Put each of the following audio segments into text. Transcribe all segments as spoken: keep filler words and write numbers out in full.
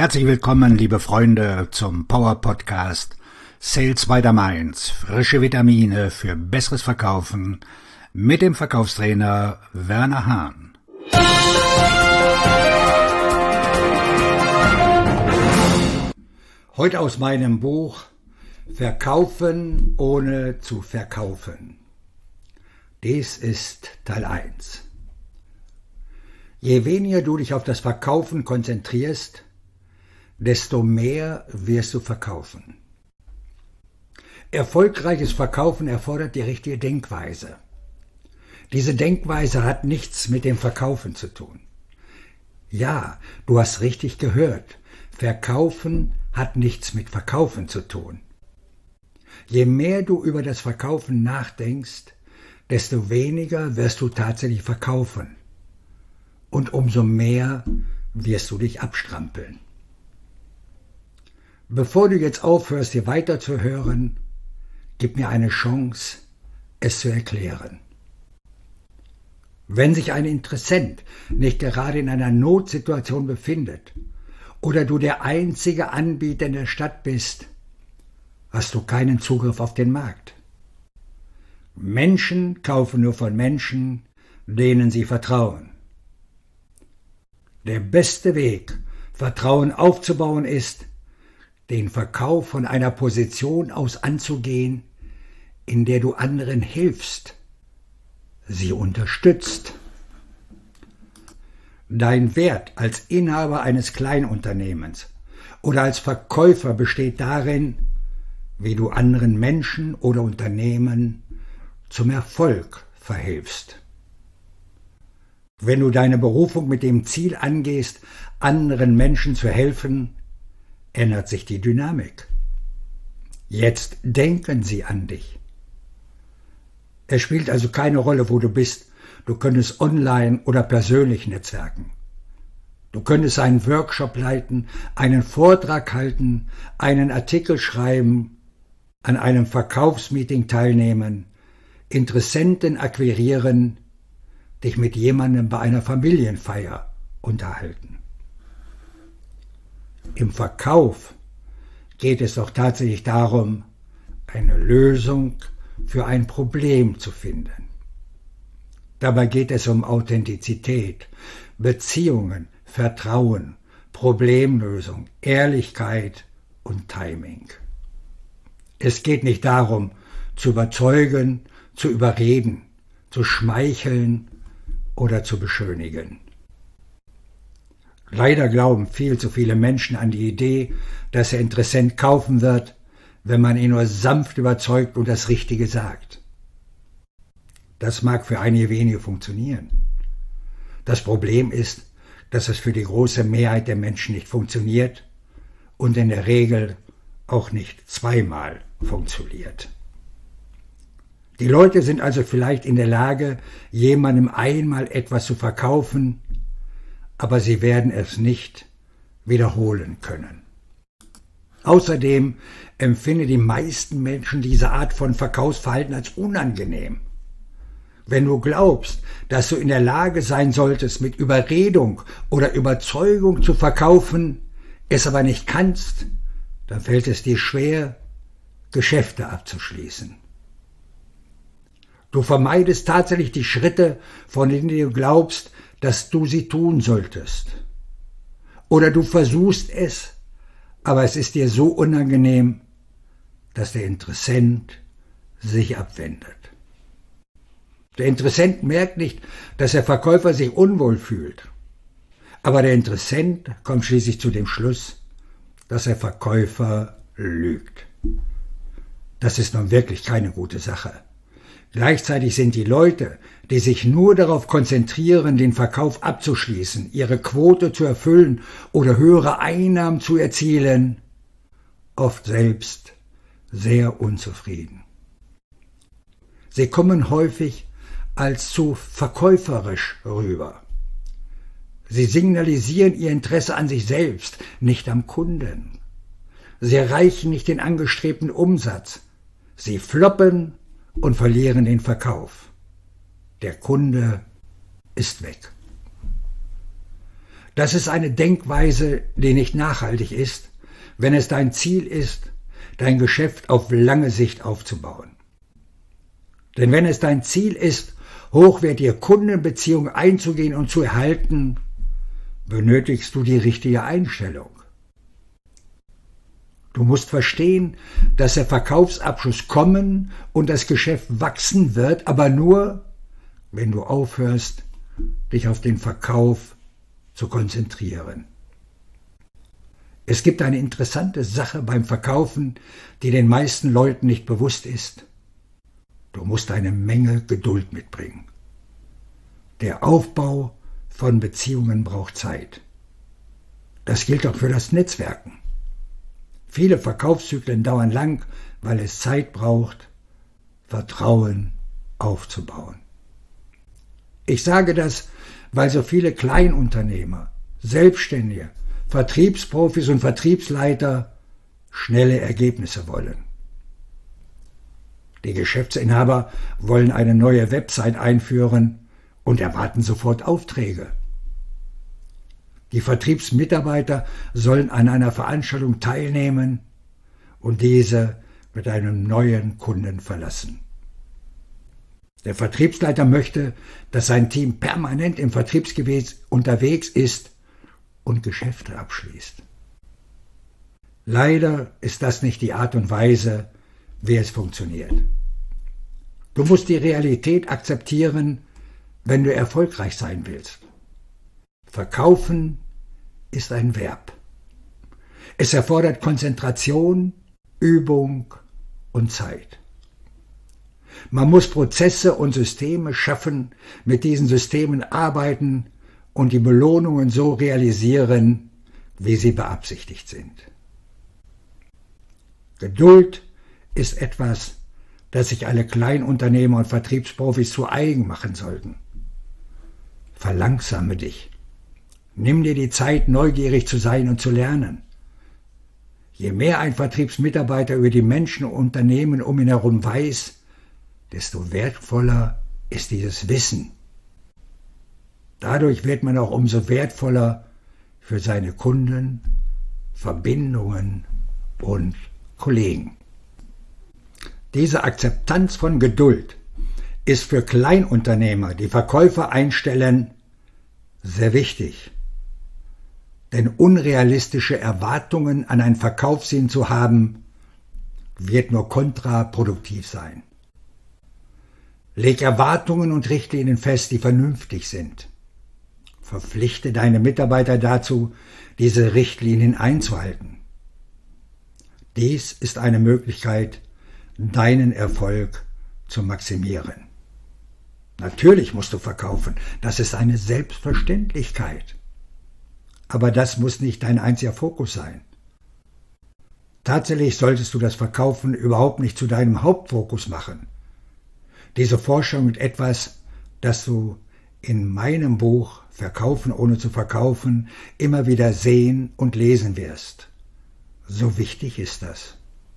Herzlich willkommen, liebe Freunde, zum Power Podcast Sales by the Mainz. Frische Vitamine für besseres Verkaufen mit dem Verkaufstrainer Werner Hahn. Heute aus meinem Buch Verkaufen ohne zu verkaufen. Dies ist Teil eins. Je weniger du dich auf das Verkaufen konzentrierst, desto mehr wirst du verkaufen. Erfolgreiches Verkaufen erfordert die richtige Denkweise. Diese Denkweise hat nichts mit dem Verkaufen zu tun. Ja, du hast richtig gehört. Verkaufen hat nichts mit Verkaufen zu tun. Je mehr du über das Verkaufen nachdenkst, desto weniger wirst du tatsächlich verkaufen. Und umso mehr wirst du dich abstrampeln. Bevor du jetzt aufhörst, hier weiterzuhören, gib mir eine Chance, es zu erklären. Wenn sich ein Interessent nicht gerade in einer Notsituation befindet oder du der einzige Anbieter in der Stadt bist, hast du keinen Zugriff auf den Markt. Menschen kaufen nur von Menschen, denen sie vertrauen. Der beste Weg, Vertrauen aufzubauen, ist, den Verkauf von einer Position aus anzugehen, in der du anderen hilfst, sie unterstützt. Dein Wert als Inhaber eines Kleinunternehmens oder als Verkäufer besteht darin, wie du anderen Menschen oder Unternehmen zum Erfolg verhilfst. Wenn du deine Berufung mit dem Ziel angehst, anderen Menschen zu helfen, ändert sich die Dynamik. Jetzt denken sie an dich. Es spielt also keine Rolle, wo du bist. Du könntest online oder persönlich netzwerken. Du könntest einen Workshop leiten, einen Vortrag halten, einen Artikel schreiben, an einem Verkaufsmeeting teilnehmen, Interessenten akquirieren, dich mit jemandem bei einer Familienfeier unterhalten. Im Verkauf geht es doch tatsächlich darum, eine Lösung für ein Problem zu finden. Dabei geht es um Authentizität, Beziehungen, Vertrauen, Problemlösung, Ehrlichkeit und Timing. Es geht nicht darum, zu überzeugen, zu überreden, zu schmeicheln oder zu beschönigen. Leider glauben viel zu viele Menschen an die Idee, dass der Interessent kaufen wird, wenn man ihn nur sanft überzeugt und das Richtige sagt. Das mag für einige wenige funktionieren. Das Problem ist, dass es für die große Mehrheit der Menschen nicht funktioniert und in der Regel auch nicht zweimal funktioniert. Die Leute sind also vielleicht in der Lage, jemandem einmal etwas zu verkaufen, aber sie werden es nicht wiederholen können. Außerdem empfinden die meisten Menschen diese Art von Verkaufsverhalten als unangenehm. Wenn du glaubst, dass du in der Lage sein solltest, mit Überredung oder Überzeugung zu verkaufen, es aber nicht kannst, dann fällt es dir schwer, Geschäfte abzuschließen. Du vermeidest tatsächlich die Schritte, von denen du glaubst, dass du sie tun solltest. Oder du versuchst es, aber es ist dir so unangenehm, dass der Interessent sich abwendet. Der Interessent merkt nicht, dass der Verkäufer sich unwohl fühlt. Aber der Interessent kommt schließlich zu dem Schluss, dass der Verkäufer lügt. Das ist nun wirklich keine gute Sache. Gleichzeitig sind die Leute, die sich nur darauf konzentrieren, den Verkauf abzuschließen, ihre Quote zu erfüllen oder höhere Einnahmen zu erzielen, oft selbst sehr unzufrieden. Sie kommen häufig als zu verkäuferisch rüber. Sie signalisieren ihr Interesse an sich selbst, nicht am Kunden. Sie erreichen nicht den angestrebten Umsatz. Sie floppen und verlieren den Verkauf. Der Kunde ist weg. Das ist eine Denkweise, die nicht nachhaltig ist, wenn es dein Ziel ist, dein Geschäft auf lange Sicht aufzubauen. Denn wenn es dein Ziel ist, hochwertige Kundenbeziehungen einzugehen und zu erhalten, benötigst du die richtige Einstellung. Du musst verstehen, dass der Verkaufsabschluss kommen und das Geschäft wachsen wird, aber nur, wenn du aufhörst, dich auf den Verkauf zu konzentrieren. Es gibt eine interessante Sache beim Verkaufen, die den meisten Leuten nicht bewusst ist. Du musst eine Menge Geduld mitbringen. Der Aufbau von Beziehungen braucht Zeit. Das gilt auch für das Netzwerken. Viele Verkaufszyklen dauern lang, weil es Zeit braucht, Vertrauen aufzubauen. Ich sage das, weil so viele Kleinunternehmer, Selbstständige, Vertriebsprofis und Vertriebsleiter schnelle Ergebnisse wollen. Die Geschäftsinhaber wollen eine neue Website einführen und erwarten sofort Aufträge. Die Vertriebsmitarbeiter sollen an einer Veranstaltung teilnehmen und diese mit einem neuen Kunden verlassen. Der Vertriebsleiter möchte, dass sein Team permanent im Vertriebsgebiet unterwegs ist und Geschäfte abschließt. Leider ist das nicht die Art und Weise, wie es funktioniert. Du musst die Realität akzeptieren, wenn du erfolgreich sein willst. Verkaufen ist ein Verb. Es erfordert Konzentration, Übung und Zeit. Man muss Prozesse und Systeme schaffen, mit diesen Systemen arbeiten und die Belohnungen so realisieren, wie sie beabsichtigt sind. Geduld ist etwas, das sich alle Kleinunternehmer und Vertriebsprofis zu eigen machen sollten. Verlangsame dich. Nimm dir die Zeit, neugierig zu sein und zu lernen. Je mehr ein Vertriebsmitarbeiter über die Menschen und Unternehmen um ihn herum weiß, desto wertvoller ist dieses Wissen. Dadurch wird man auch umso wertvoller für seine Kunden, Verbindungen und Kollegen. Diese Akzeptanz von Geduld ist für Kleinunternehmer, die Verkäufer einstellen, sehr wichtig. Denn unrealistische Erwartungen an ein Verkaufsziel zu haben, wird nur kontraproduktiv sein. Leg Erwartungen und Richtlinien fest, die vernünftig sind. Verpflichte deine Mitarbeiter dazu, diese Richtlinien einzuhalten. Dies ist eine Möglichkeit, deinen Erfolg zu maximieren. Natürlich musst du verkaufen, das ist eine Selbstverständlichkeit. Aber das muss nicht dein einziger Fokus sein. Tatsächlich solltest du das Verkaufen überhaupt nicht zu deinem Hauptfokus machen. Diese Forschung ist etwas, das du in meinem Buch Verkaufen ohne zu verkaufen immer wieder sehen und lesen wirst. So wichtig ist das.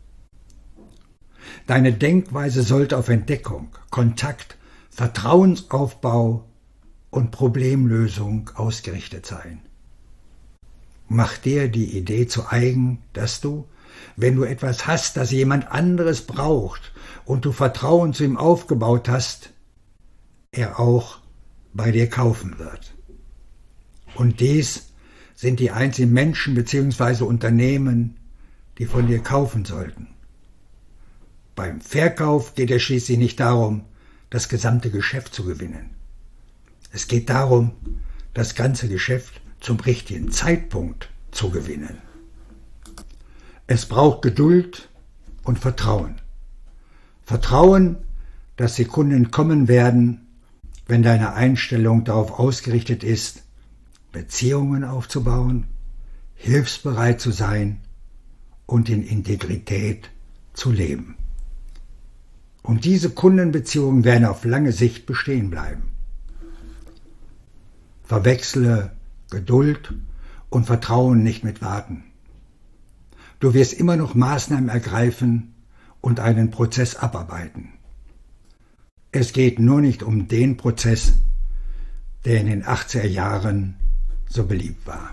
Deine Denkweise sollte auf Entdeckung, Kontakt, Vertrauensaufbau und Problemlösung ausgerichtet sein. Mach dir die Idee zu eigen, dass du, wenn du etwas hast, das jemand anderes braucht und du Vertrauen zu ihm aufgebaut hast, er auch bei dir kaufen wird. Und dies sind die einzigen Menschen bzw. Unternehmen, die von dir kaufen sollten. Beim Verkauf geht es schließlich nicht darum, das gesamte Geschäft zu gewinnen. Es geht darum, das ganze Geschäft zum richtigen Zeitpunkt zu gewinnen. Es braucht Geduld und Vertrauen. Vertrauen, dass die Kunden kommen werden, wenn deine Einstellung darauf ausgerichtet ist, Beziehungen aufzubauen, hilfsbereit zu sein und in Integrität zu leben. Und diese Kundenbeziehungen werden auf lange Sicht bestehen bleiben. Verwechsle Geduld und Vertrauen nicht mit Warten. Du wirst immer noch Maßnahmen ergreifen und einen Prozess abarbeiten. Es geht nur nicht um den Prozess, der in den achtziger Jahren so beliebt war.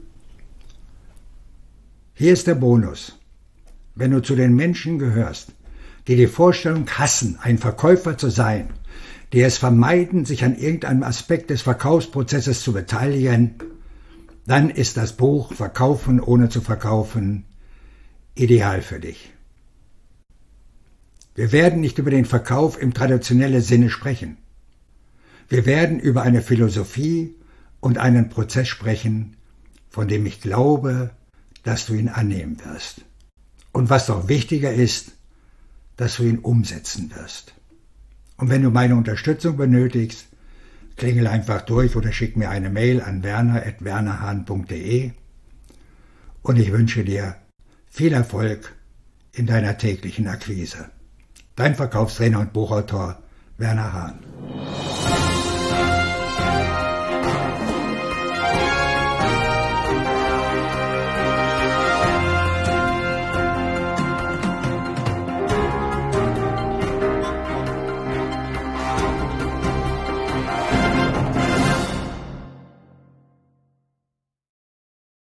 Hier ist der Bonus. Wenn du zu den Menschen gehörst, die die Vorstellung hassen, ein Verkäufer zu sein, die es vermeiden, sich an irgendeinem Aspekt des Verkaufsprozesses zu beteiligen, dann ist das Buch Verkaufen ohne zu verkaufen ideal für dich. Wir werden nicht über den Verkauf im traditionellen Sinne sprechen. Wir werden über eine Philosophie und einen Prozess sprechen, von dem ich glaube, dass du ihn annehmen wirst. Und was noch wichtiger ist, dass du ihn umsetzen wirst. Und wenn du meine Unterstützung benötigst, klingel einfach durch oder schick mir eine Mail an werner at wernerhahn punkt de und ich wünsche dir viel Erfolg in deiner täglichen Akquise. Dein Verkaufstrainer und Buchautor Werner Hahn.